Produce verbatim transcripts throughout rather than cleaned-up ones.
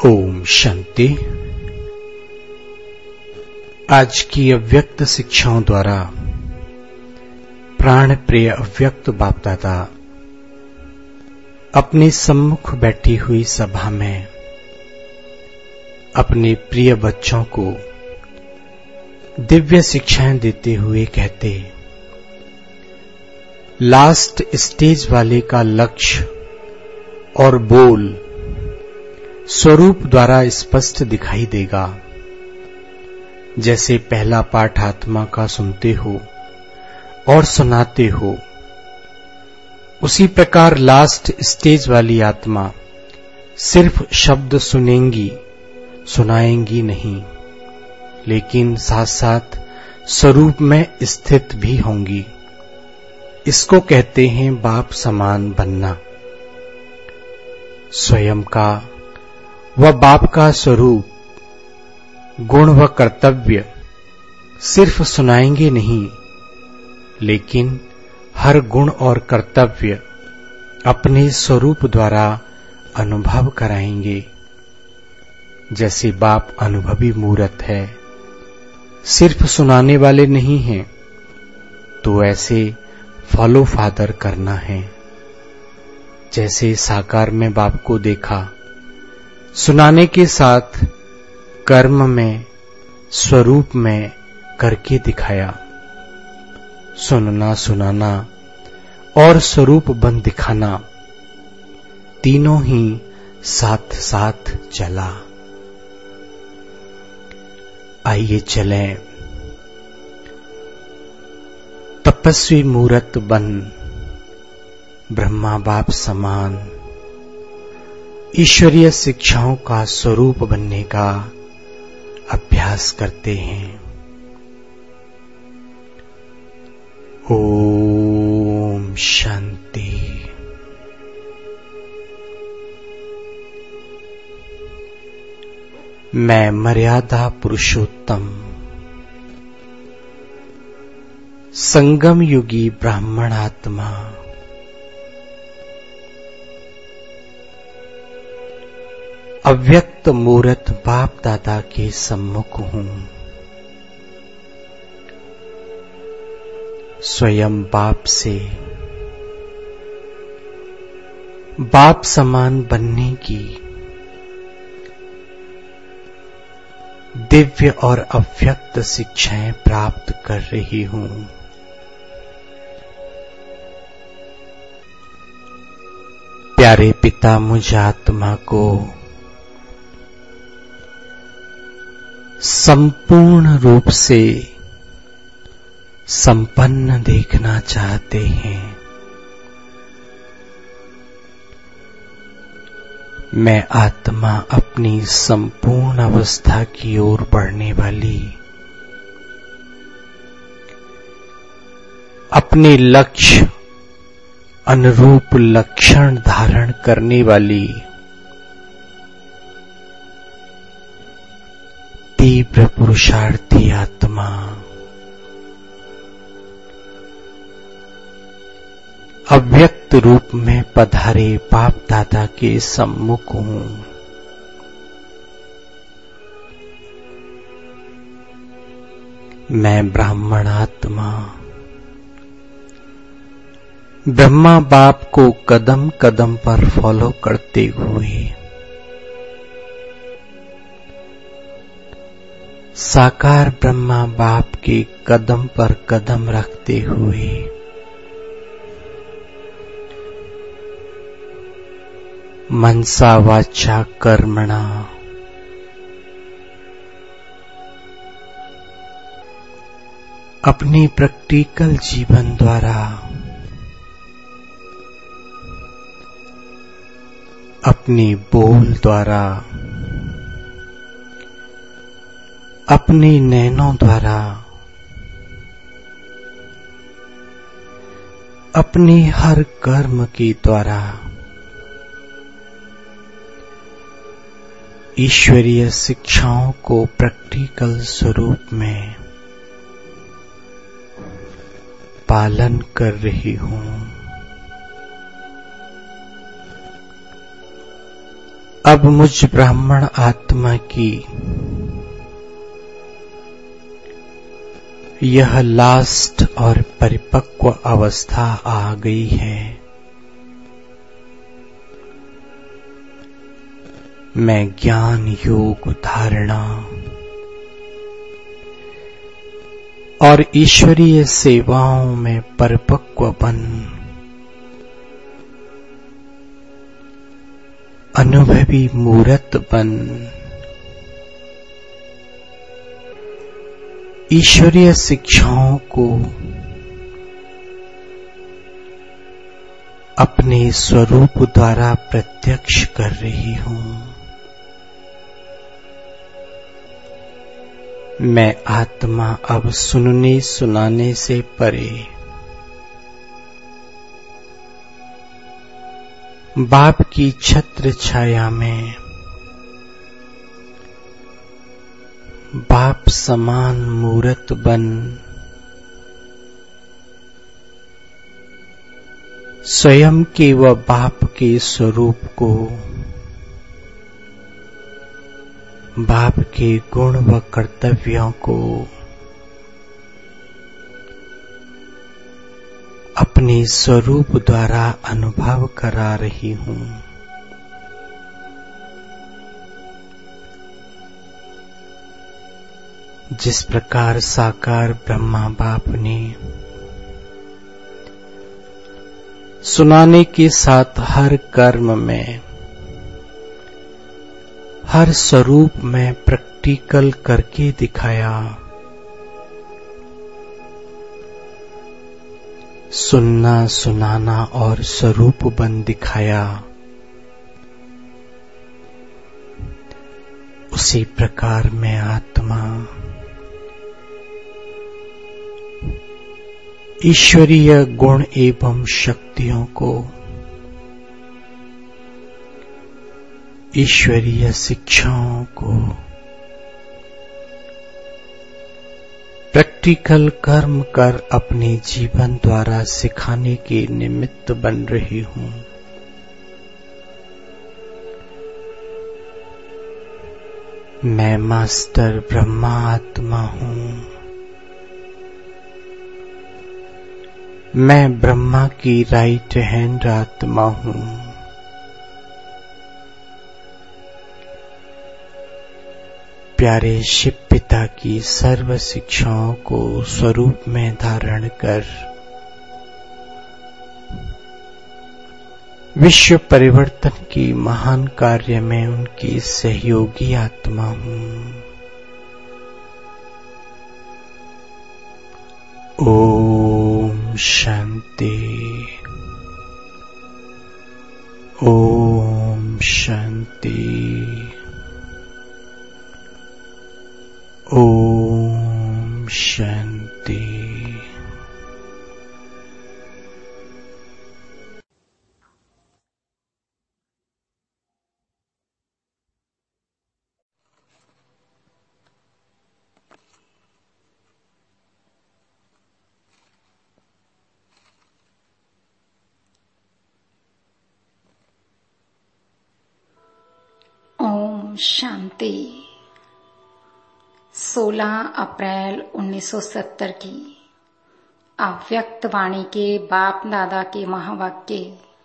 ओम शांति। आज की अव्यक्त शिक्षाओं द्वारा प्राण प्रिय अव्यक्त बाप दादा अपने सम्मुख बैठी हुई सभा में अपने प्रिय बच्चों को दिव्य शिक्षाएं देते हुए कहते, लास्ट स्टेज वाले का लक्ष्य और बोल स्वरूप द्वारा स्पष्ट दिखाई देगा। जैसे पहला पाठ आत्मा का सुनते हो और सुनाते हो, उसी प्रकार लास्ट स्टेज वाली आत्मा सिर्फ शब्द सुनेंगी, सुनाएंगी नहीं, लेकिन साथ साथ स्वरूप में स्थित भी होंगी। इसको कहते हैं बाप समान बनना। स्वयं का व बाप का स्वरूप, गुण व कर्तव्य सिर्फ सुनाएंगे नहीं, लेकिन हर गुण और कर्तव्य अपने स्वरूप द्वारा अनुभव कराएंगे। जैसे बाप अनुभवी मूर्त है, सिर्फ सुनाने वाले नहीं हैं, तो ऐसे फॉलो फादर करना है। जैसे साकार में बाप को देखा, सुनाने के साथ कर्म में, स्वरूप में करके दिखाया। सुनना, सुनाना और स्वरूप बन दिखाना तीनों ही साथ साथ चला। आइए चलें तपस्वी मूर्त बन ब्रह्मा बाप समान ईश्वरीय शिक्षाओं का स्वरूप बनने का अभ्यास करते हैं। ओम शांति। मैं मर्यादा पुरुषोत्तम संगम युगी ब्राह्मण आत्मा अव्यक्त मूर्त बाप दादा के सम्मुख हूं। स्वयं बाप से बाप समान बनने की दिव्य और अव्यक्त शिक्षाएं प्राप्त कर रही हूं। प्यारे पिता मुझ आत्मा को संपूर्ण रूप से संपन्न देखना चाहते हैं। मैं आत्मा अपनी संपूर्ण अवस्था की ओर बढ़ने वाली, अपने लक्ष्य अनुरूप लक्षण धारण करने वाली तीव्र पुरुषार्थी आत्मा अव्यक्त रूप में पधारे बाप दादा के सम्मुख हूं। मैं ब्राह्मण आत्मा ब्रह्मा बाप को कदम कदम पर फॉलो करते हुए साकार ब्रह्मा बाप के कदम पर कदम रखते हुए मनसा वाचा कर्मणा अपने प्रैक्टिकल जीवन द्वारा अपने बोल द्वारा अपने नैनों द्वारा अपने हर कर्म के द्वारा ईश्वरीय शिक्षाओं को प्रैक्टिकल स्वरूप में पालन कर रही हूं। अब मुझ ब्राह्मण आत्मा की यह लास्ट और परिपक्व अवस्था आ गई है। मैं ज्ञान योग धारणा और ईश्वरीय सेवाओं में परिपक्व बन अनुभवी मूर्त बन ईश्वरीय शिक्षाओं को अपने स्वरूप द्वारा प्रत्यक्ष कर रही हूं। मैं आत्मा अब सुनने सुनाने से परे बाप की छत्र छाया में बाप समान मूर्त बन स्वयं के व बाप के स्वरूप को बाप के गुण व कर्तव्यों को अपने स्वरूप द्वारा अनुभव करा रही हूं। जिस प्रकार साकार ब्रह्मा बाप ने सुनाने के साथ हर कर्म में हर स्वरूप में प्रैक्टिकल करके दिखाया, सुनना सुनाना और स्वरूप बन दिखाया, उसी प्रकार में आत्मा ईश्वरीय गुण एवं शक्तियों को ईश्वरीय शिक्षाओं को प्रैक्टिकल कर्म कर अपने जीवन द्वारा सिखाने के निमित्त बन रही हूं। मैं मास्टर ब्रह्मा आत्मा हूं। मैं ब्रह्मा की राइट हैंड आत्मा हूं। प्यारे शिव पिता की सर्व शिक्षाओं को स्वरूप में धारण कर विश्व परिवर्तन की महान कार्य में उनकी सहयोगी आत्मा हूं। ओम शांति। ओम शांति। ओम शांति। ओम शांति। सोलह अप्रैल उन्नीस सौ सत्तर की अव्यक्त वाणी के बाप दादा के महावाक्य।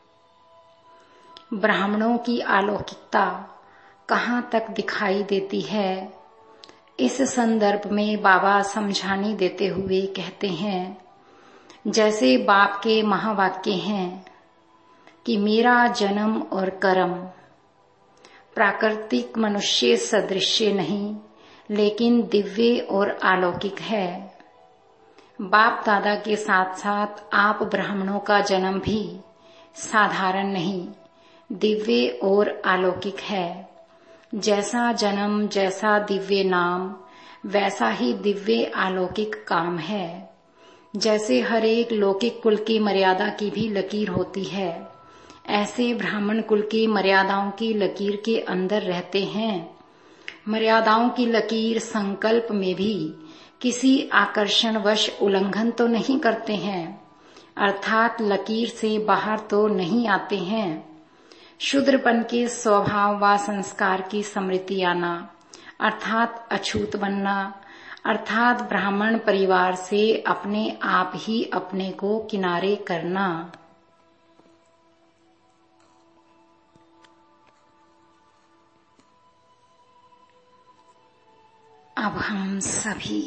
ब्राह्मणों की अलौकिकता कहाँ तक दिखाई देती है, इस संदर्भ में बाबा समझाने देते हुए कहते हैं, जैसे बाप के महावाक्य हैं कि मेरा जन्म और कर्म प्राकृतिक मनुष्य सदृश्य नहीं लेकिन दिव्य और अलौकिक है। बाप दादा के साथ साथ आप ब्राह्मणों का जन्म भी साधारण नहीं, दिव्य और अलौकिक है। जैसा जन्म, जैसा दिव्य नाम, वैसा ही दिव्य अलौकिक काम है। जैसे हर एक लौकिक कुल की मर्यादा की भी लकीर होती है, ऐसे ब्राह्मण कुल की मर्यादाओं की लकीर के अंदर रहते हैं। मर्यादाओं की लकीर संकल्प में भी किसी आकर्षणवश उल्लंघन तो नहीं करते हैं, अर्थात लकीर से बाहर तो नहीं आते हैं। शूद्रपन के स्वभाव व संस्कार की स्मृति आना अर्थात अछूत बनना, अर्थात ब्राह्मण परिवार से अपने आप ही अपने को किनारे करना। अब हम सभी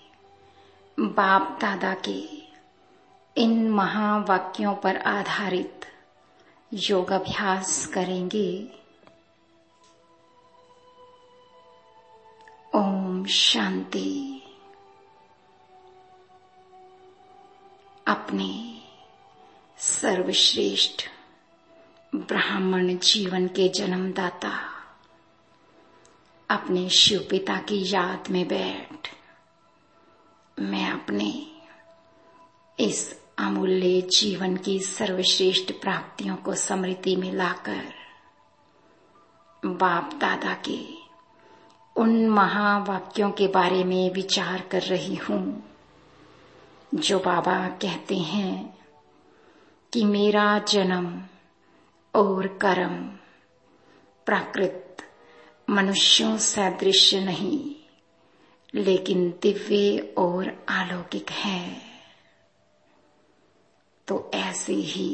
बाप दादा के इन महावाक्यों पर आधारित योग अभ्यास करेंगे। ओम शांति। अपने सर्वश्रेष्ठ ब्राह्मण जीवन के जन्मदाता अपने शिव पिता की याद में बैठ मैं अपने इस अमूल्य जीवन की सर्वश्रेष्ठ प्राप्तियों को स्मृति में लाकर बाप दादा के उन महावाक्यों के बारे में विचार कर रही हूँ जो बाबा कहते हैं कि मेरा जन्म और कर्म प्राकृत मनुष्यों सदृश नहीं लेकिन दिव्य और अलौकिक है। तो ऐसे ही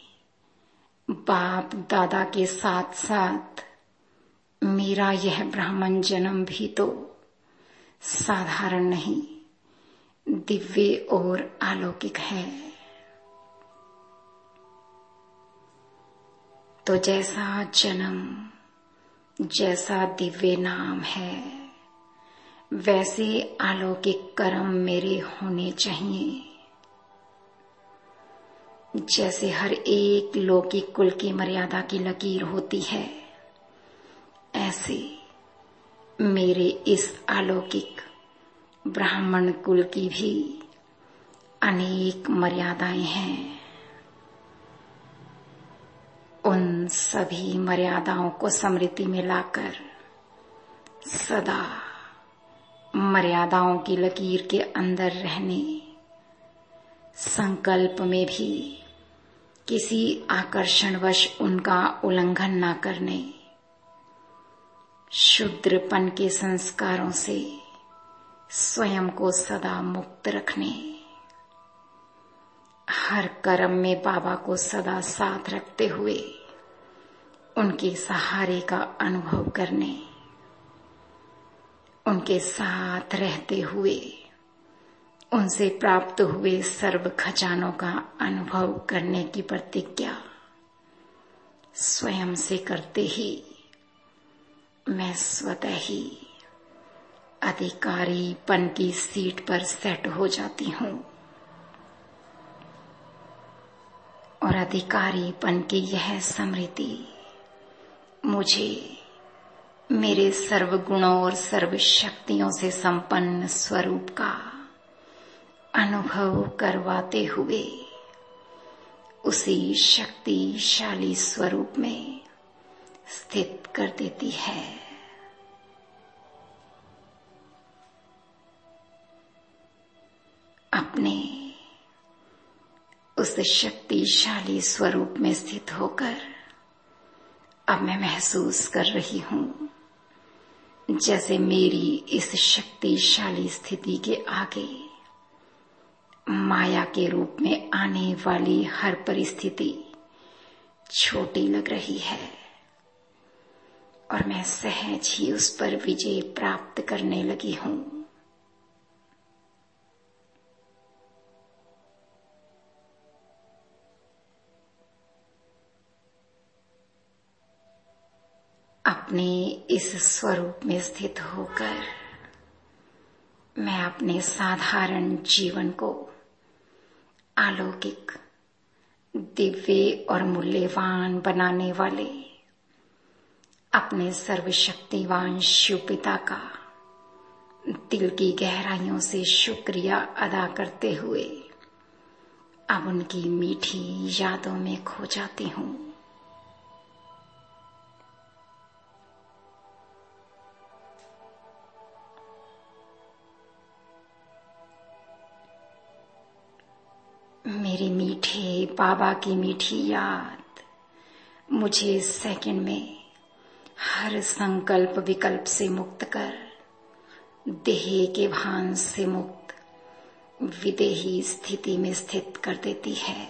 बाप दादा के साथ साथ मेरा यह ब्राह्मण जन्म भी तो साधारण नहीं, दिव्य और अलौकिक है। तो जैसा जन्म, जैसा दिव्य नाम है, वैसे अलौकिक कर्म मेरे होने चाहिए। जैसे हर एक लौकिक कुल की मर्यादा की लकीर होती है, ऐसे मेरे इस अलौकिक ब्राह्मण कुल की भी अनेक मर्यादाएं हैं। उन सभी मर्यादाओं को स्मृति में लाकर सदा मर्यादाओं की लकीर के अंदर रहने, संकल्प में भी किसी आकर्षणवश उनका उल्लंघन न करने, शूद्रपन के संस्कारों से स्वयं को सदा मुक्त रखने, हर कर्म में बाबा को सदा साथ रखते हुए उनके सहारे का अनुभव करने, उनके साथ रहते हुए उनसे प्राप्त हुए सर्व खजानों का अनुभव करने की प्रतिज्ञा स्वयं से करते ही मैं स्वतः ही अधिकारीपन की सीट पर सेट हो जाती हूँ और अधिकारीपन की यह स्मृति मुझे मेरे सर्व गुणों और सर्व शक्तियों से संपन्न स्वरूप का अनुभव करवाते हुए उसी शक्तिशाली स्वरूप में स्थित कर देती है। अपने उस शक्तिशाली स्वरूप में स्थित होकर अब मैं महसूस कर रही हूँ जैसे मेरी इस शक्तिशाली स्थिति के आगे माया के रूप में आने वाली हर परिस्थिति छोटी लग रही है और मैं सहज ही उस पर विजय प्राप्त करने लगी हूँ। अपने इस स्वरूप में स्थित होकर मैं अपने साधारण जीवन को अलौकिक, दिव्य और मूल्यवान बनाने वाले अपने सर्वशक्तिवान शिव पिता का दिल की गहराइयों से शुक्रिया अदा करते हुए अब उनकी मीठी यादों में खो जाती हूँ। मेरे मीठे बाबा की मीठी याद मुझे इस सेकंड में हर संकल्प विकल्प से मुक्त कर देह के भान से मुक्त विदेही स्थिति में स्थित कर देती है।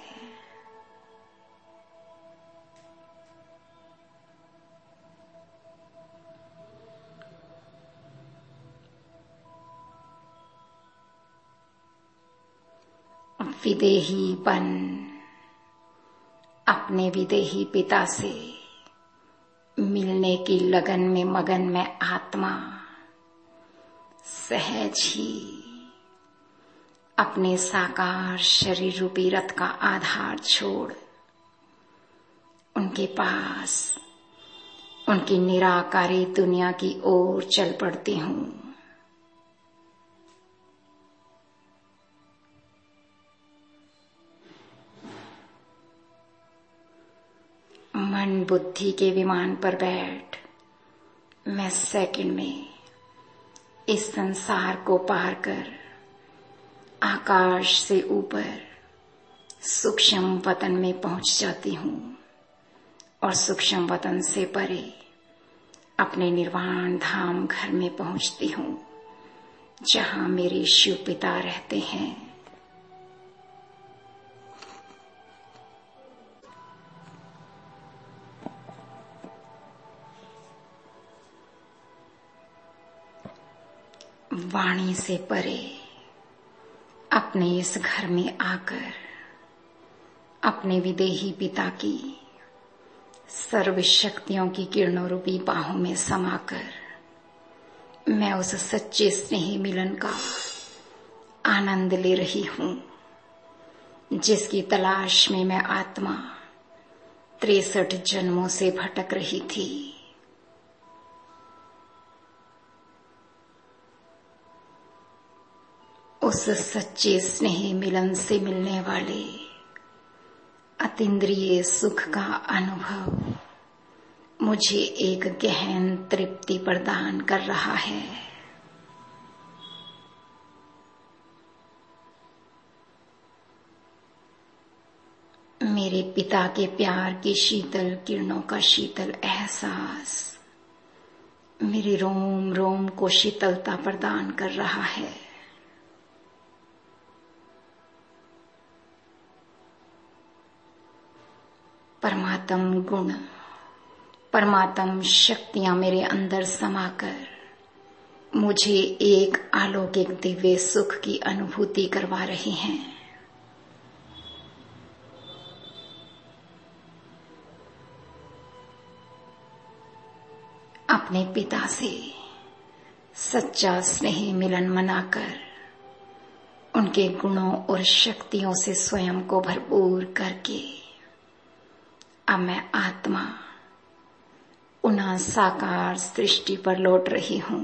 विदेहीपन, अपने विदेही पिता से मिलने की लगन में मगन में आत्मा सहज ही अपने साकार शरीर रूपी रथ का आधार छोड़ उनके पास उनकी निराकारी दुनिया की ओर चल पड़ती हूँ। मन बुद्धि के विमान पर बैठ मैं सेकंड में इस संसार को पार कर आकाश से ऊपर सूक्ष्म वतन में पहुंच जाती हूँ और सूक्ष्म वतन से परे अपने निर्वाण धाम घर में पहुंचती हूँ, जहाँ मेरे शिव पिता रहते हैं। वाणी से परे अपने इस घर में आकर अपने विदेही पिता की सर्व शक्तियों की किरणों रूपी बाहों में समाकर मैं उस सच्चे स्नेही मिलन का आनंद ले रही हूँ, जिसकी तलाश में मैं आत्मा तिरसठ जन्मों से भटक रही थी। उस सच्चे स्नेही मिलन से मिलने वाले अतीन्द्रिय सुख का अनुभव मुझे एक गहन तृप्ति प्रदान कर रहा है। मेरे पिता के प्यार की शीतल किरणों का शीतल एहसास मेरे रोम रोम को शीतलता प्रदान कर रहा है। परमात्म गुण, परमात्म शक्तियां मेरे अंदर समाकर मुझे एक अलौकिक दिव्य सुख की अनुभूति करवा रही हैं। अपने पिता से सच्चा स्नेही मिलन मनाकर उनके गुणों और शक्तियों से स्वयं को भरपूर करके अब मैं आत्मा पुनः साकार सृष्टि पर लौट रही हूँ।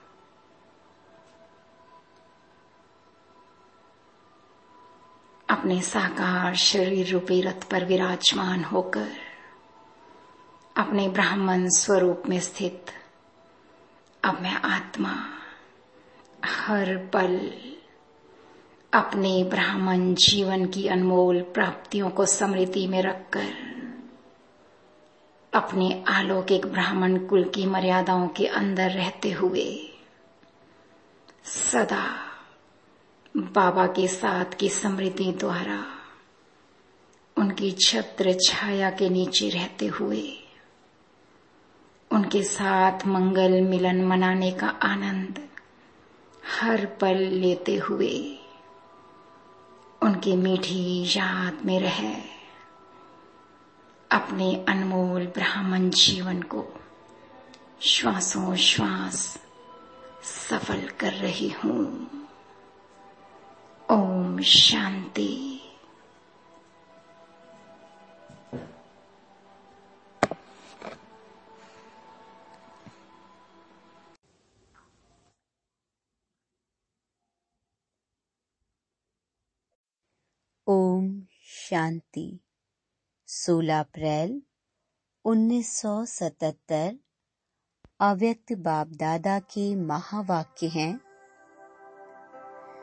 अपने साकार शरीर रूपी रथ पर विराजमान होकर अपने ब्राह्मण स्वरूप में स्थित अब मैं आत्मा हर पल अपने ब्राह्मण जीवन की अनमोल प्राप्तियों को स्मृति में रखकर अपने अलौकिक ब्राह्मण कुल की मर्यादाओं के अंदर रहते हुए सदा बाबा के साथ की स्मृति द्वारा उनकी छत्र छाया के नीचे रहते हुए उनके साथ मंगल मिलन मनाने का आनंद हर पल लेते हुए उनकी मीठी याद में रह अपने अनमोल ब्राह्मण जीवन को श्वासों श्वास सफल कर रही हूँ। ओम शांति। ओम शांति। सोलह अप्रैल उन्नीस सौ सतहत्तर। अव्यक्त बाप दादा के महावाक्य हैं।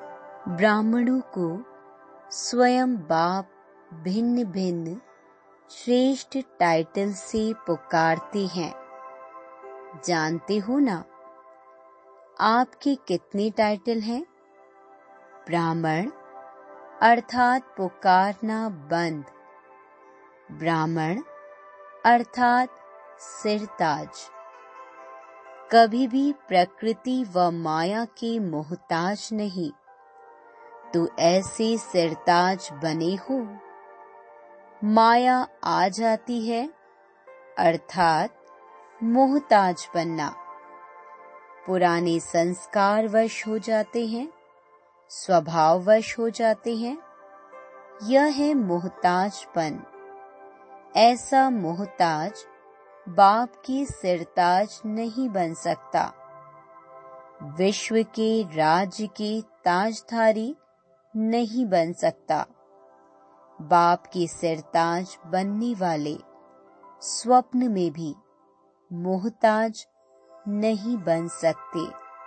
ब्राह्मणों को स्वयं बाप भिन्न भिन्न श्रेष्ठ टाइटल से पुकारते हैं। जानते हो ना आपके कितने टाइटल हैं? ब्राह्मण अर्थात पुकारना बंद, ब्राह्मण अर्थात सिरताज। कभी भी प्रकृति व माया के मोहताज नहीं, तो ऐसे सिरताज बने हो। माया आ जाती है अर्थात मोहताज बनना। पुराने संस्कार वश हो जाते हैं, स्वभाव वश हो जाते हैं। यह है मोहताजपन। ऐसा मोहताज बाप की सिरताज नहीं बन सकता। विश्व के राज्य के ताजधारी नहीं बन सकता। बाप की सिरताज बनने वाले स्वप्न में भी मोहताज नहीं बन सकते।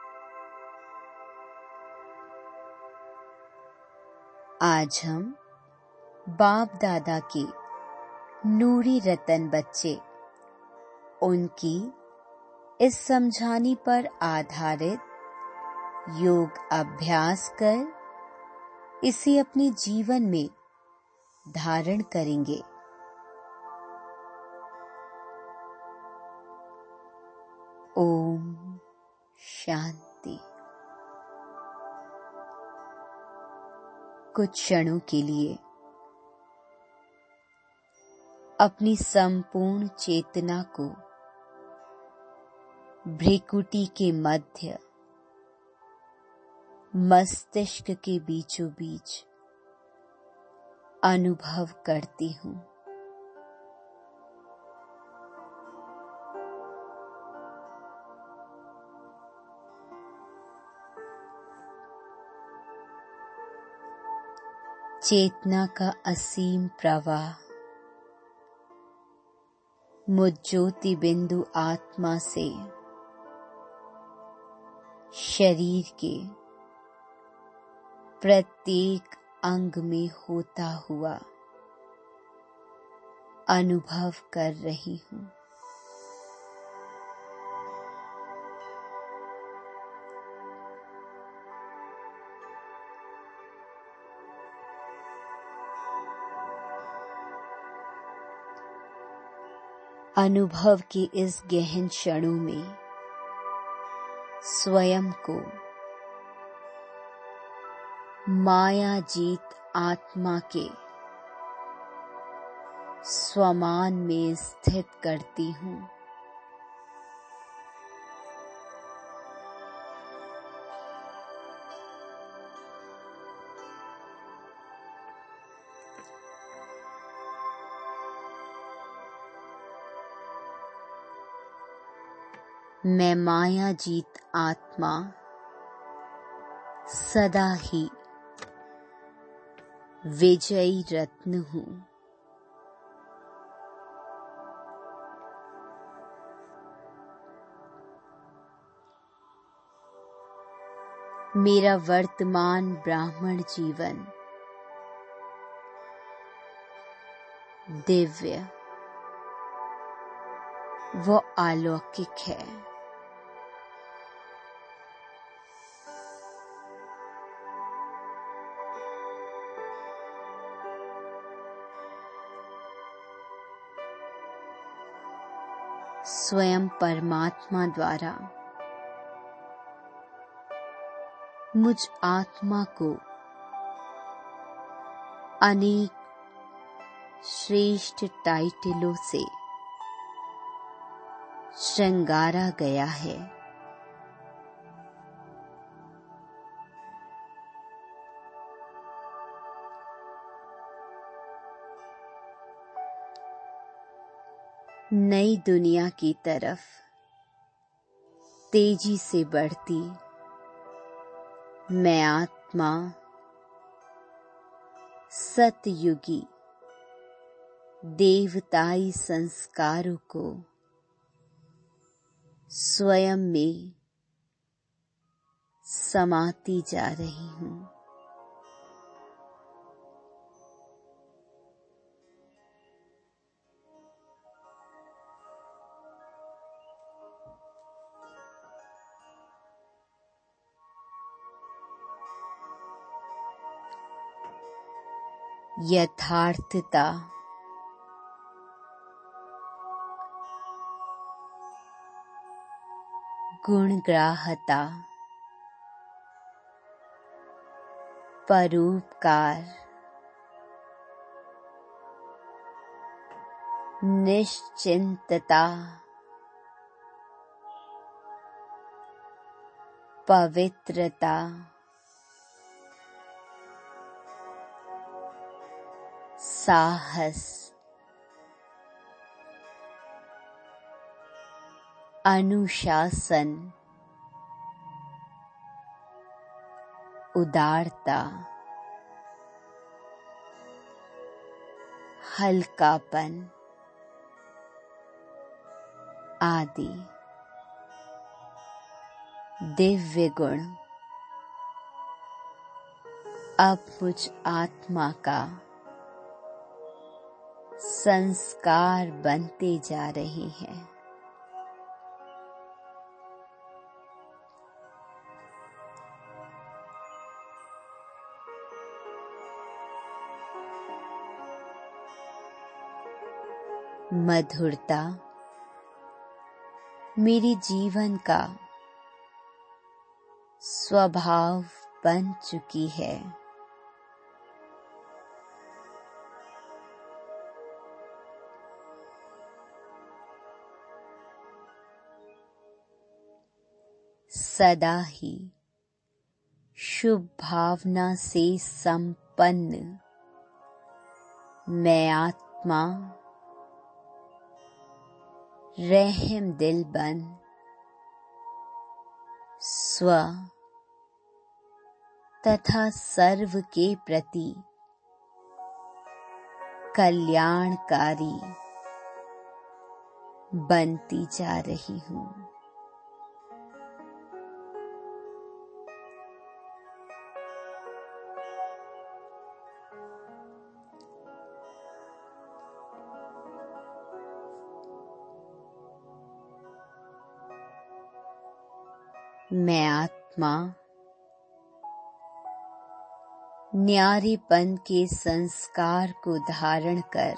आज हम बाप दादा के नूरी रतन बच्चे, उनकी इस समझाने पर आधारित योग अभ्यास कर इसे अपने जीवन में धारण करेंगे। ओम शांति। कुछ क्षणों के लिए अपनी संपूर्ण चेतना को भ्रिकुटी के मध्य मस्तिष्क के बीचों बीच अनुभव करती हूँ। चेतना का असीम प्रवाह मुझ ज्योति बिंदु आत्मा से शरीर के प्रत्येक अंग में होता हुआ अनुभव कर रही हूँ। अनुभव के इस गहन क्षणों में स्वयं को माया जीत आत्मा के स्वमान में स्थित करती हूँ। मैं माया जीत आत्मा सदा ही विजयी रत्न हूँ। मेरा वर्तमान ब्राह्मण जीवन दिव्य व अलौकिक है। स्वयं परमात्मा द्वारा मुझ आत्मा को अनेक श्रेष्ठ टाइटलों से श्रृंगारा गया है। नई दुनिया की तरफ तेजी से बढ़ती मैं आत्मा सतयुगी देवताई संस्कारों को स्वयं में समाती जा रही हूँ। यथार्थता, गुणग्राहता, परोपकार, निश्चिंतता, पवित्रता, साहस, अनुशासन, उदारता, हल्कापन आदि दिव्य गुण अब मुझ आत्मा का संस्कार बनते जा रहे हैं। मधुरता मेरे जीवन का स्वभाव बन चुकी है। सदा ही शुभ भावना से संपन्न मैं आत्मा रहम दिल बन स्व तथा सर्व के प्रति कल्याणकारी बनती जा रही हूँ। मैं आत्मा न्यारेपन के संस्कार को धारण कर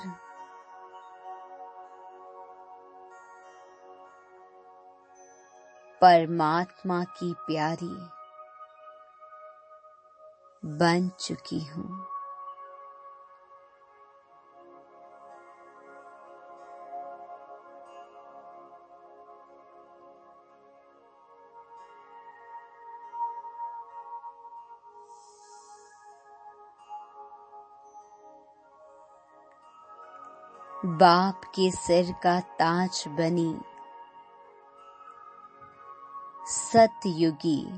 परमात्मा की प्यारी बन चुकी हूँ। बाप के सिर का ताज बनी सतयुगी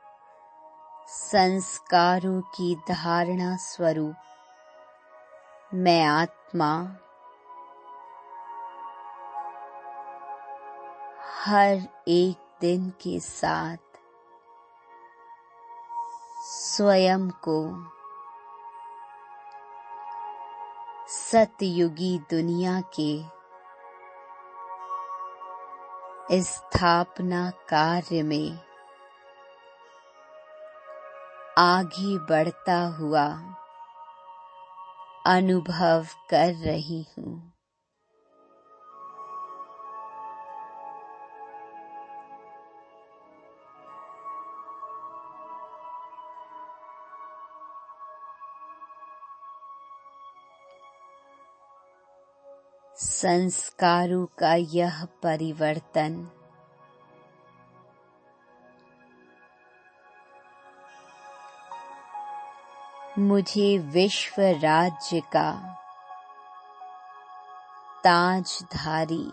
संस्कारों की धारणा स्वरूप मैं आत्मा हर एक दिन के साथ स्वयं को सतयुगी दुनिया के स्थापना कार्य में आगे बढ़ता हुआ अनुभव कर रही हूँ। संस्कारों का यह परिवर्तन मुझे विश्व राज्य का ताजधारी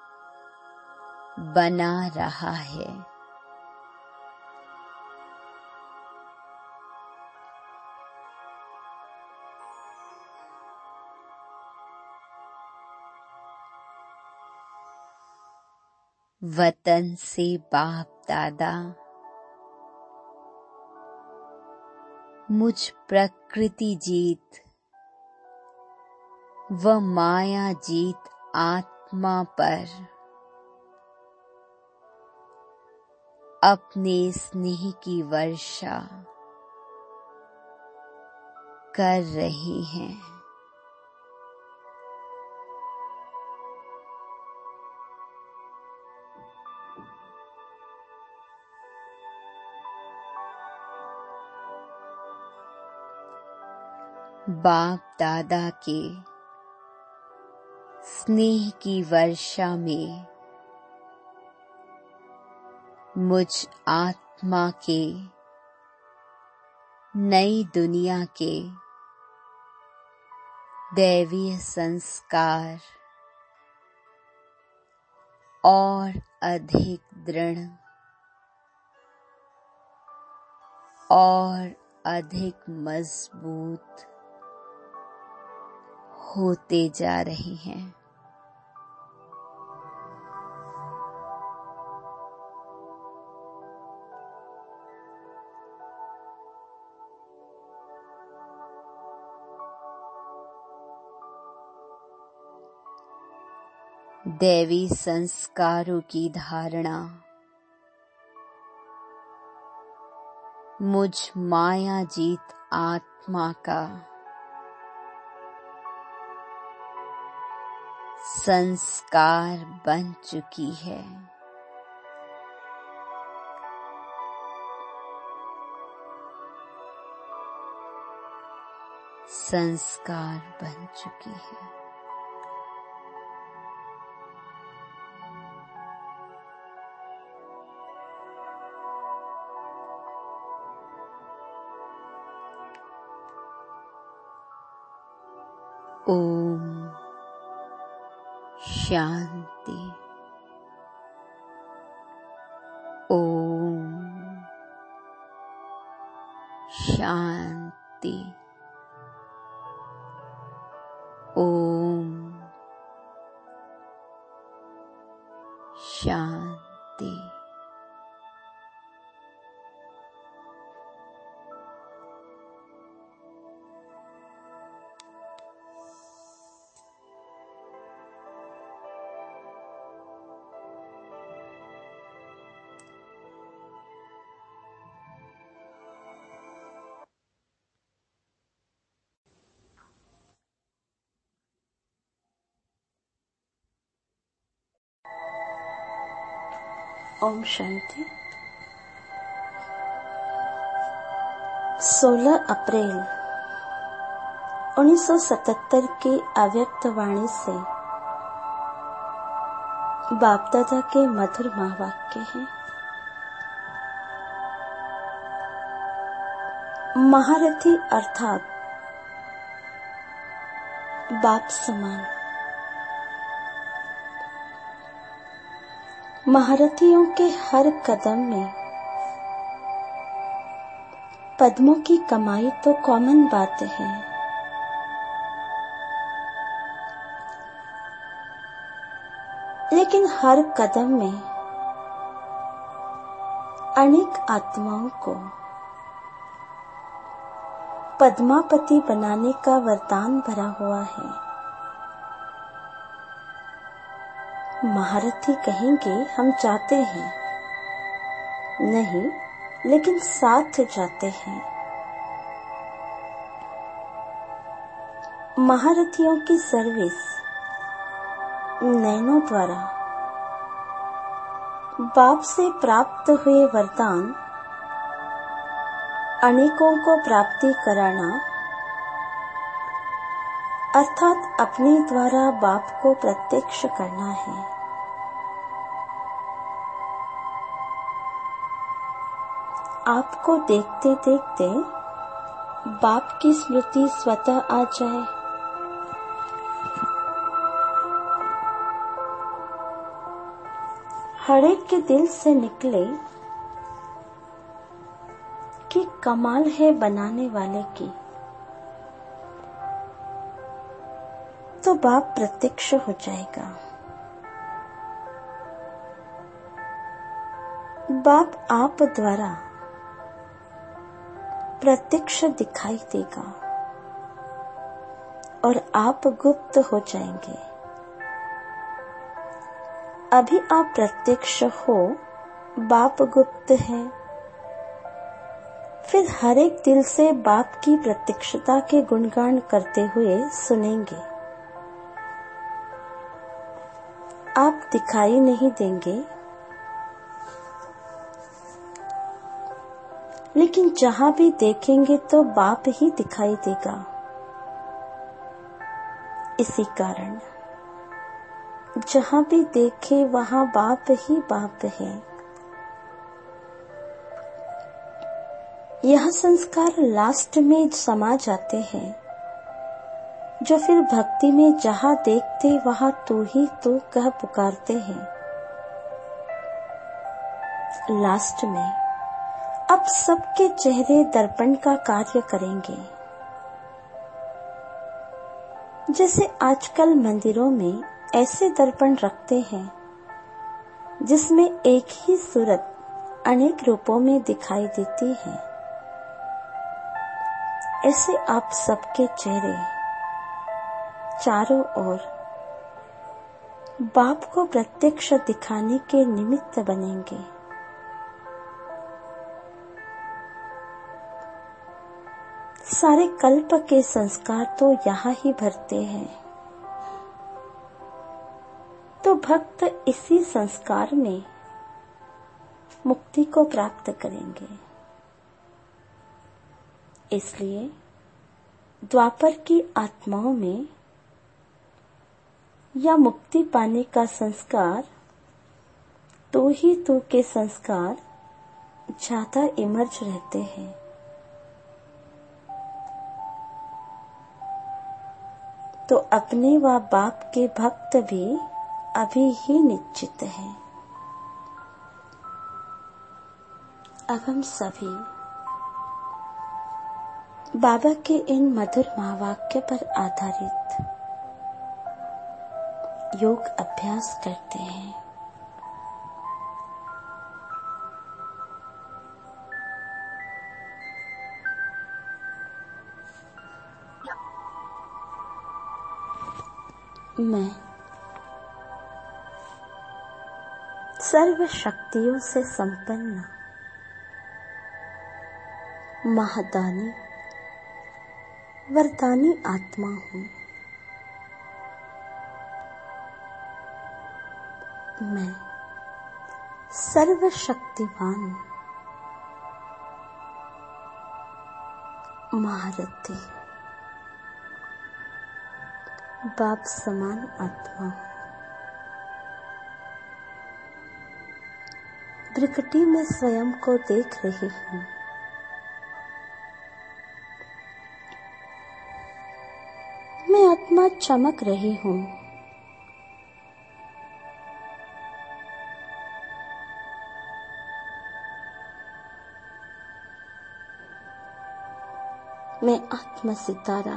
बना रहा है। वतन से बाप दादा मुझ प्रकृति जीत व माया जीत आत्मा पर अपने स्नेह की वर्षा कर रहे हैं। बाप दादा के स्नेह की वर्षा में मुझ आत्मा के नई दुनिया के दैवीय संस्कार और अधिक दृढ़ और अधिक मजबूत होते जा रहे हैं। दैवी संस्कारों की धारणा मुझ मायाजीत आत्मा का संस्कार बन चुकी है। संस्कार बन चुकी है। ओम शांति। ओम शांति। ओम शांति। ओम शांति। सोलह अप्रैल उन्नीस सौ सतहत्तर की अव्यक्त वाणी से बाप दादा के मधुर महावाक्य हैं। महारथी अर्थात बाप समान। महारथियों के हर कदम में पद्मों की कमाई तो कॉमन बात है, लेकिन हर कदम में अनेक आत्माओं को पद्मापति बनाने का वरदान भरा हुआ है। महारथी कहेंगे हम जाते हैं, नहीं, लेकिन साथ जाते हैं। महारथियों की सर्विस नैनों द्वारा बाप से प्राप्त हुए वरदान अनेकों को प्राप्ति कराना अर्थात अपने द्वारा बाप को प्रत्यक्ष करना है। आपको देखते देखते बाप की स्मृति स्वतः आ जाए। हर एक के दिल से निकले कि कमाल है बनाने वाले की, तो बाप प्रत्यक्ष हो जाएगा। बाप आप द्वारा प्रत्यक्ष दिखाई देगा और आप गुप्त हो जाएंगे। अभी आप प्रत्यक्ष हो, बाप गुप्त है। फिर हर एक दिल से बाप की प्रत्यक्षता के गुणगान करते हुए सुनेंगे। आप दिखाई नहीं देंगे, लेकिन जहां भी देखेंगे तो बाप ही दिखाई देगा। इसी कारण जहां भी देखे वहां बाप ही बाप है। यह संस्कार लास्ट में समा जाते हैं, जो फिर भक्ति में जहां देखते वहां तू ही तू कह पुकारते हैं। लास्ट में अब सबके चेहरे दर्पण का कार्य करेंगे। जैसे आजकल मंदिरों में ऐसे दर्पण रखते हैं जिसमें एक ही सूरत अनेक रूपों में दिखाई देती है, ऐसे आप सबके चेहरे चारों ओर बाप को प्रत्यक्ष दिखाने के निमित्त बनेंगे। सारे कल्प के संस्कार तो यहाँ ही भरते हैं, तो भक्त इसी संस्कार में मुक्ति को प्राप्त करेंगे। इसलिए द्वापर की आत्माओं में या मुक्ति पाने का संस्कार, तू ही तू के संस्कार ज्यादा इमर्ज रहते हैं। तो अपने व बाप के भक्त भी अभी ही निश्चित हैं। अब हम सभी बाबा के इन मधुर महावाक्य पर आधारित योग अभ्यास करते हैं। मैं सर्व शक्तियों से संपन्न महादानी वरदानी आत्मा हूँ। मैं सर्वशक्तिवान महारथी बाप समान आत्मा हूँ। प्रकृति में स्वयं को देख रही हूँ। मैं आत्मा चमक रही हूँ। मैं आत्मा सितारा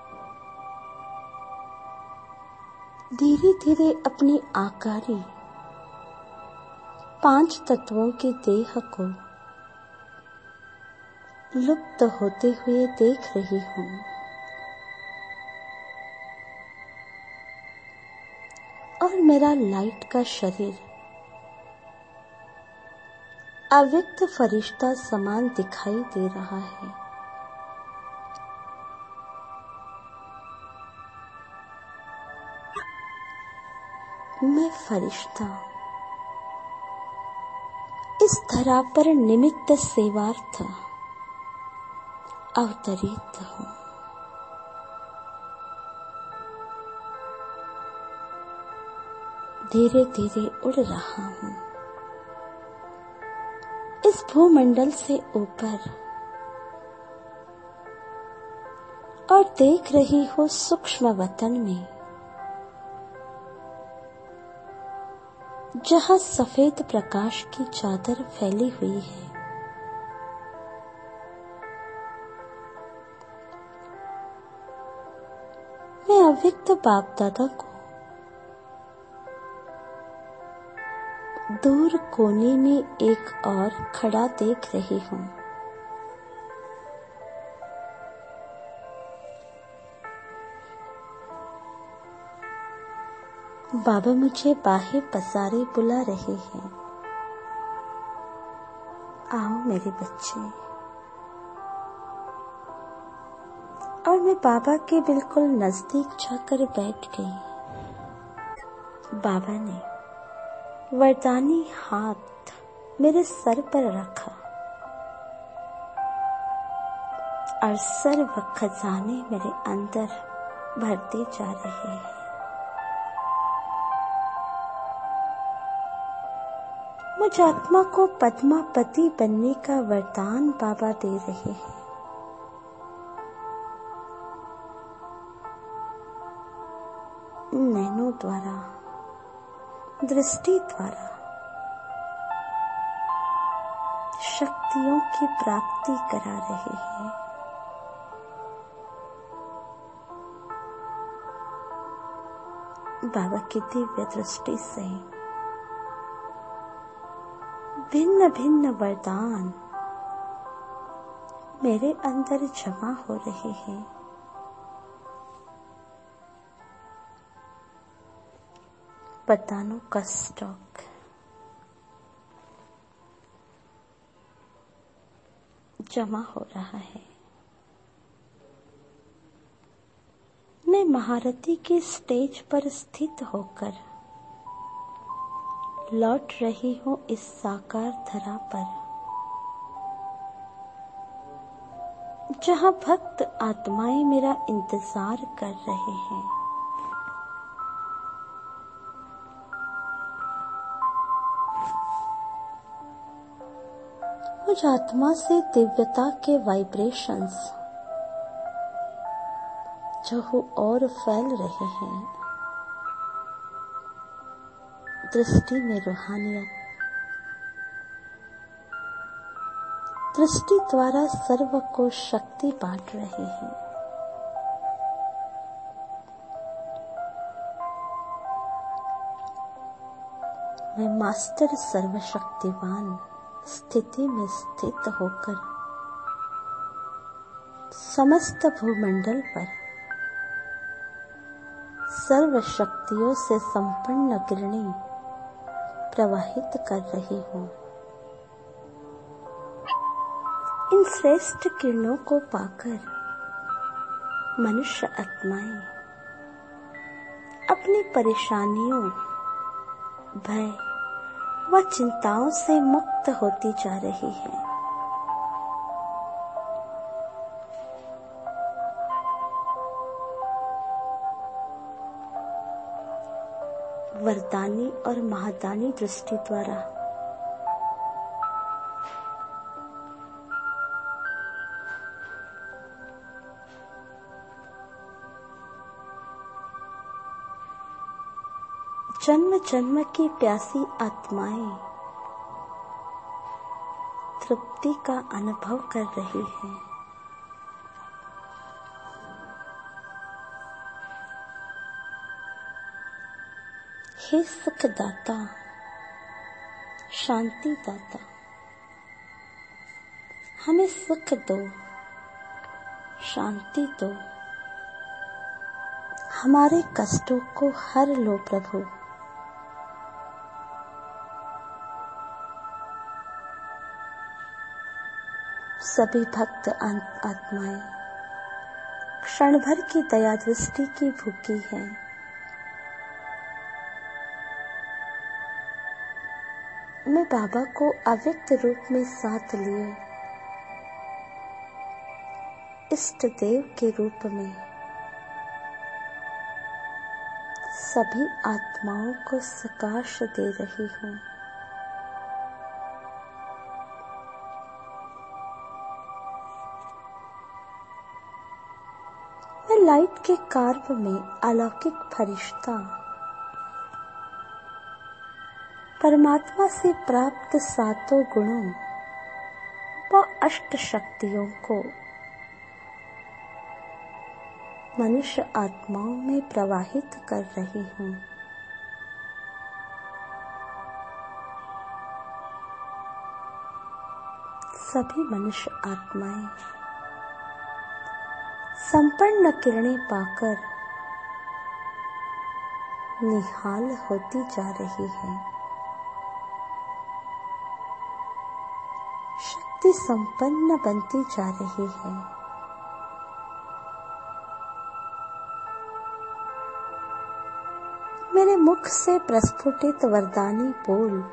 धीरे धीरे अपनी आकारी पांच तत्वों के देह को लुप्त होते हुए देख रही हूँ। और मेरा लाइट का शरीर अव्यक्त फरिश्ता समान दिखाई दे रहा है। मैं फरिश्ता इस धरा पर निमित्त सेवार्थ अवतरित हूँ। धीरे धीरे उड़ रहा हूँ इस भूमंडल से ऊपर और देख रही हूँ सूक्ष्म वतन में जहाँ सफेद प्रकाश की चादर फैली हुई है। मैं अव्यक्त बाप दादा को दूर कोने में एक और खड़ा देख रही हूँ। बाबा मुझे बाहें पसारे बुला रहे हैं। आओ मेरे बच्चे। और मैं बाबा के बिल्कुल नजदीक जाकर बैठ गई। बाबा ने वरदानी हाथ मेरे सर पर रखा और सर्व खजाने मेरे अंदर भरते जा रहे हैं। मुझ आत्मा को पद्मापति बनने का वरदान बाबा दे रहे हैं। नैनों द्वारा, दृष्टि द्वारा शक्तियों की प्राप्ति करा रहे हैं। बाबा की दिव्य दृष्टि से भिन्न भिन्न वरदान मेरे अंदर जमा हो रहे हैं। वरदानों का स्टॉक जमा हो रहा है। मैं महारथी की स्टेज पर स्थित होकर लौट रही हूँ इस साकार धरा पर, जहाँ भक्त आत्माएं मेरा इंतजार कर रहे हैं। मुझ आत्मा से दिव्यता के वाइब्रेशंस जो और फैल रहे हैं। दृष्टि में रूहानियत, दृष्टि द्वारा सर्व को शक्ति बांट रहे हैं। मैं मास्टर सर्वशक्तिवान स्थिति में स्थित होकर समस्त भूमंडल पर सर्व शक्तियों से संपन्न किरणें प्रवाहित कर रही हूँ। इन श्रेष्ठ किरणों को पाकर मनुष्य आत्माएं अपनी परेशानियों, भय व चिंताओं से मुक्त होती जा रही है। वरदानी और महादानी दृष्टि द्वारा जन्म जन्म की प्यासी आत्माएं तृप्ति का अनुभव कर रही हैं। हे सुखदाता, शांति दाता, हमें सुख दो, शांति दो, हमारे कष्टों को हर लो प्रभु। सभी भक्त आत्माएं क्षण भर की दया दृष्टि की भूखी हैं। मैं बाबा को अव्यक्त रूप में साथ लिए इष्ट देव के रूप में सभी आत्माओं को सकाश दे रही हूँ। मैं लाइट के कार्य में अलौकिक फरिश्ता परमात्मा से प्राप्त सातों गुणों व अष्ट शक्तियों को मनुष्य आत्माओं में प्रवाहित कर रही हूँ। सभी मनुष्य आत्माएं संपन्न किरणें पाकर निहाल होती जा रही है। शक्ति संपन्न बनती जा रही है। मेरे मुख से प्रस्फुटित वरदानी बोल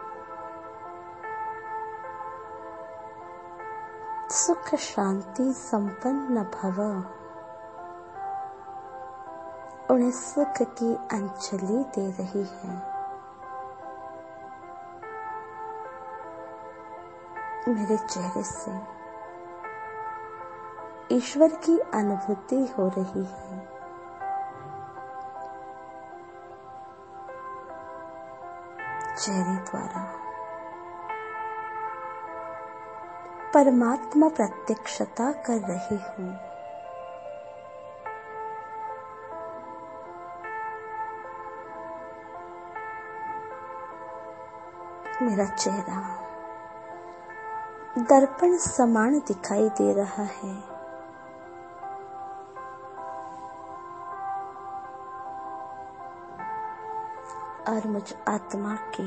सुख शांति संपन्न भव उन्हें सुख की अंजलि दे रही है। मेरे चेहरे से ईश्वर की अनुभूति हो रही है। चेहरे द्वारा परमात्मा प्रत्यक्षता कर रही हूँ। मेरा चेहरा दर्पण समान दिखाई दे रहा है। और मुझ आत्मा के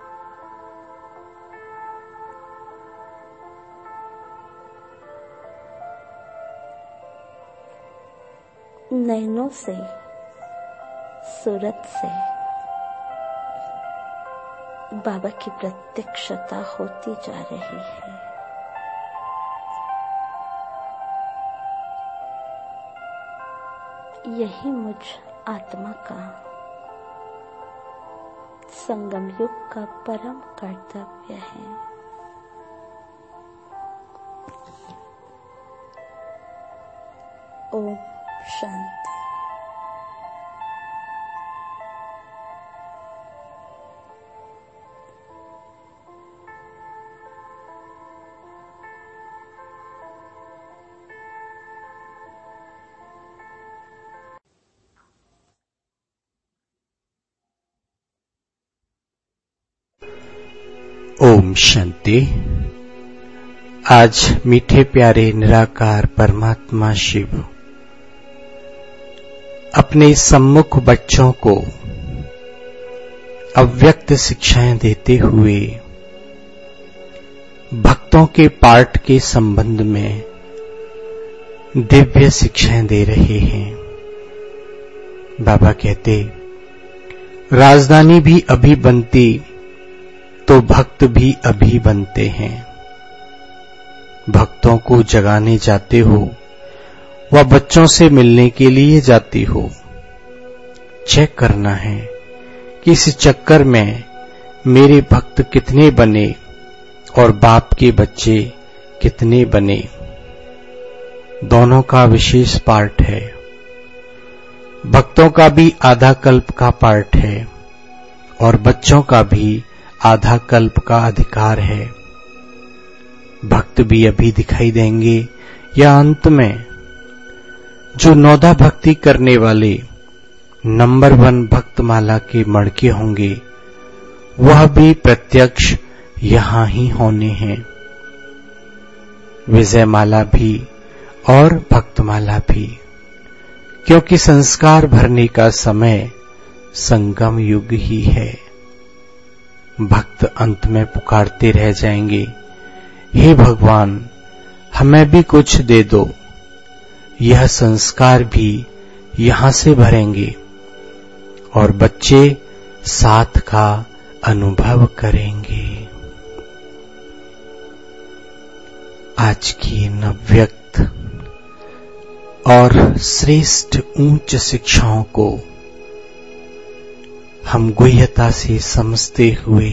नैनों से, सूरत से बाबा की प्रत्यक्षता होती जा रही है। यही मुझ आत्मा का संगम युग का परम कर्तव्य है। ओम शांति। ओम शांति। आज मीठे प्यारे निराकार परमात्मा शिव अपने सम्मुख बच्चों को अव्यक्त शिक्षाएं देते हुए भक्तों के पाठ के संबंध में दिव्य शिक्षाएं दे रहे हैं। बाबा कहते, राजधानी भी अभी बनती तो भक्त भी अभी बनते हैं। भक्तों को जगाने जाते हो व बच्चों से मिलने के लिए जाती हो। चेक करना है कि इस चक्कर में मेरे भक्त कितने बने और बाप के बच्चे कितने बने। दोनों का विशेष पार्ट है। भक्तों का भी आधा कल्प का पार्ट है और बच्चों का भी आधा कल्प का अधिकार है। भक्त भी अभी दिखाई देंगे या अंत में। जो नौदा भक्ति करने वाले नंबर वन भक्तमाला के मड़के होंगे वह भी प्रत्यक्ष यहां ही होने हैं। विजयमाला भी और भक्तमाला भी, क्योंकि संस्कार भरने का समय संगम युग ही है। भक्त अंत में पुकारते रह जाएंगे, हे भगवान हमें भी कुछ दे दो। यह संस्कार भी यहां से भरेंगे और बच्चे साथ का अनुभव करेंगे। आज की नव्यक्त और श्रेष्ठ उच्च शिक्षाओं को हम गुह्यता से समझते हुए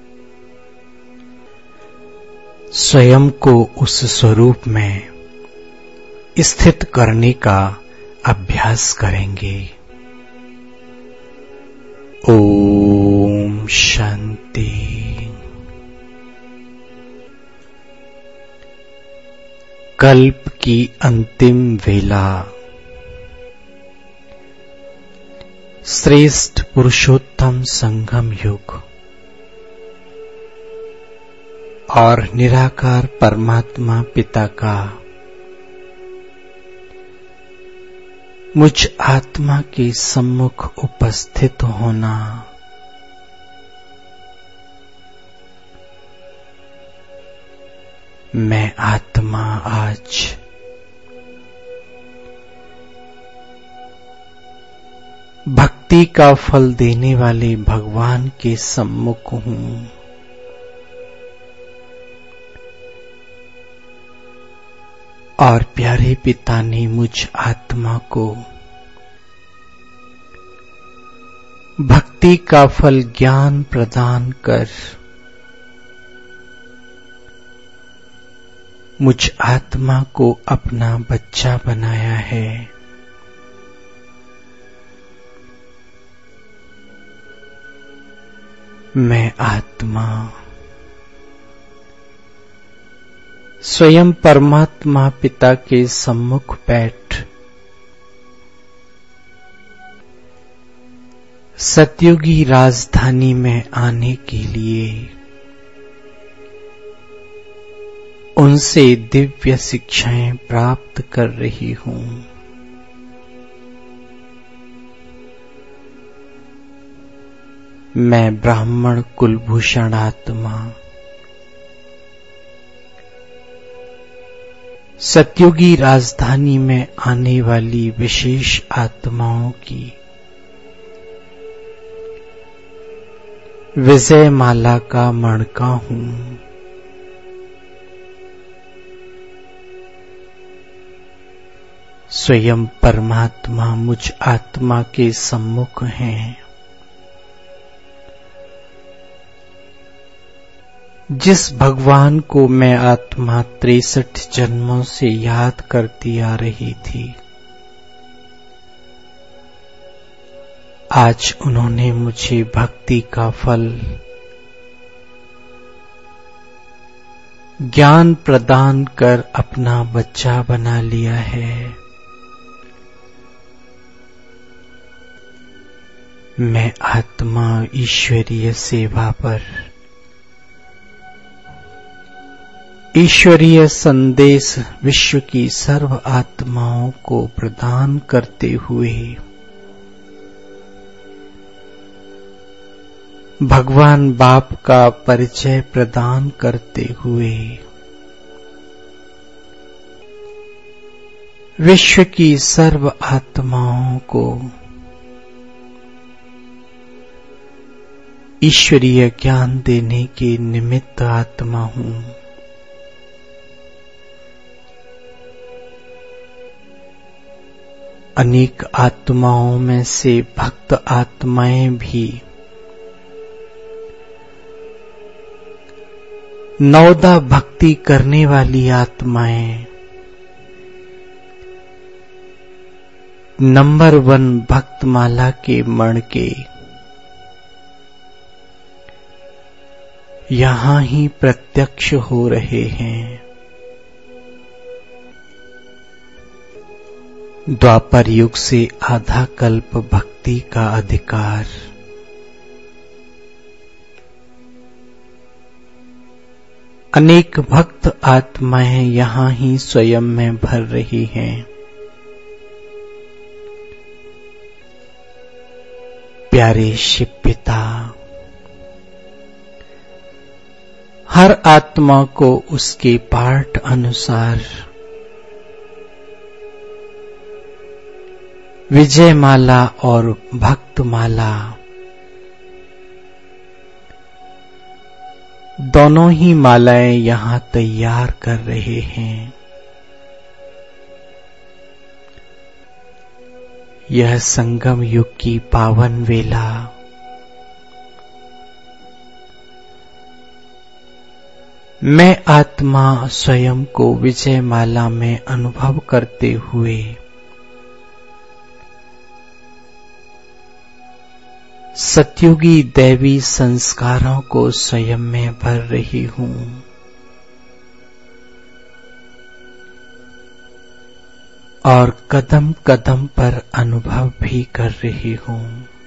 स्वयं को उस स्वरूप में स्थित करने का अभ्यास करेंगे। ओम शांति। कल्प की अंतिम वेला श्रेष्ठ पुरुषोत्तम संगम युग और निराकार परमात्मा पिता का मुझ आत्मा के सम्मुख उपस्थित होना। मैं आत्मा आज भक्ति का फल देने वाले भगवान के सम्मुख हूं। और प्यारे पिता ने मुझ आत्मा को भक्ति का फल ज्ञान प्रदान कर मुझ आत्मा को अपना बच्चा बनाया है। मैं आत्मा स्वयं परमात्मा पिता के सम्मुख बैठ सतयुगी राजधानी में आने के लिए उनसे दिव्य शिक्षाएं प्राप्त कर रही हूं। मैं ब्राह्मण कुलभूषण आत्मा सतयुगी राजधानी में आने वाली विशेष आत्माओं की विजय माला का मणका हूं। स्वयं परमात्मा मुझ आत्मा के सम्मुख हैं। जिस भगवान को मैं आत्मा तिरसठ जन्मों से याद करती आ रही थी, आज उन्होंने मुझे भक्ति का फल ज्ञान प्रदान कर अपना बच्चा बना लिया है। मैं आत्मा ईश्वरीय सेवा पर ईश्वरीय संदेश विश्व की सर्व आत्माओं को प्रदान करते हुए भगवान बाप का परिचय प्रदान करते हुए विश्व की सर्व आत्माओं को ईश्वरीय ज्ञान देने के निमित्त आत्मा हूं। अनेक आत्माओं में से भक्त आत्माएं भी नवदा भक्ति करने वाली आत्माएं नंबर वन भक्तमाला के मणके यहां ही प्रत्यक्ष हो रहे हैं। द्वापर युग से आधा कल्प भक्ति का अधिकार अनेक भक्त आत्माएं यहां ही स्वयं में भर रही हैं। प्यारे शिव पिता, हर आत्मा को उसके पाठ अनुसार विजय माला और भक्त माला दोनों ही मालाएं यहां तैयार कर रहे हैं। यह संगम युग की पावन वेला मैं आत्मा स्वयं को विजय माला में अनुभव करते हुए सतयुगी दैवी संस्कारों को स्वयं में भर रही हूं। और कदम कदम पर अनुभव भी कर रही हूं।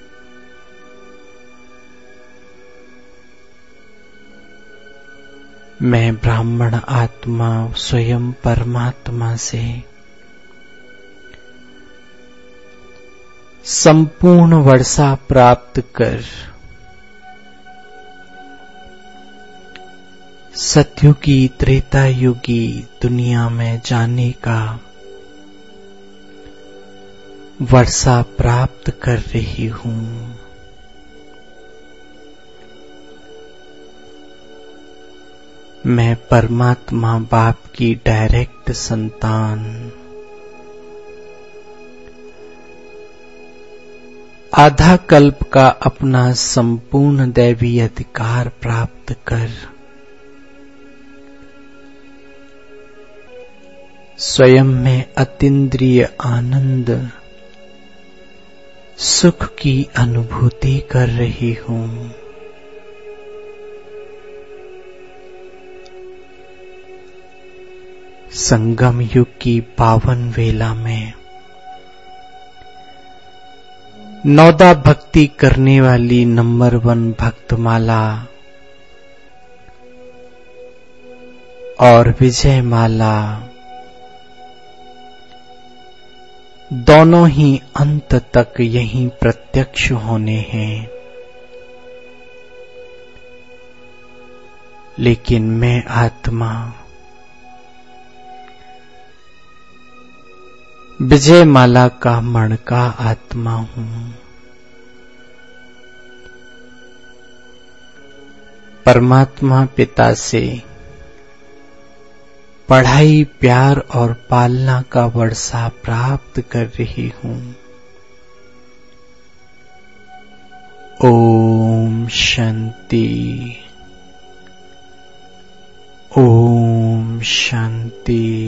मैं ब्राह्मण आत्मा स्वयं परमात्मा से संपूर्ण वर्षा प्राप्त कर सतयुगी त्रेता युगी दुनिया में जाने का वर्षा प्राप्त कर रही हूं। मैं परमात्मा बाप की डायरेक्ट संतान आधा कल्प का अपना संपूर्ण दैवी अधिकार प्राप्त कर स्वयं में अतीन्द्रिय आनंद सुख की अनुभूति कर रही हूं। संगम युग की पावन वेला में नौदा भक्ति करने वाली नंबर वन भक्तमाला और विजय माला दोनों ही अंत तक यहीं प्रत्यक्ष होने हैं, लेकिन मैं आत्मा विजय माला का मणका आत्मा हूं। परमात्मा पिता से पढ़ाई, प्यार और पालना का वर्षा प्राप्त कर रही हूं। ओम शांति, ओम शांति।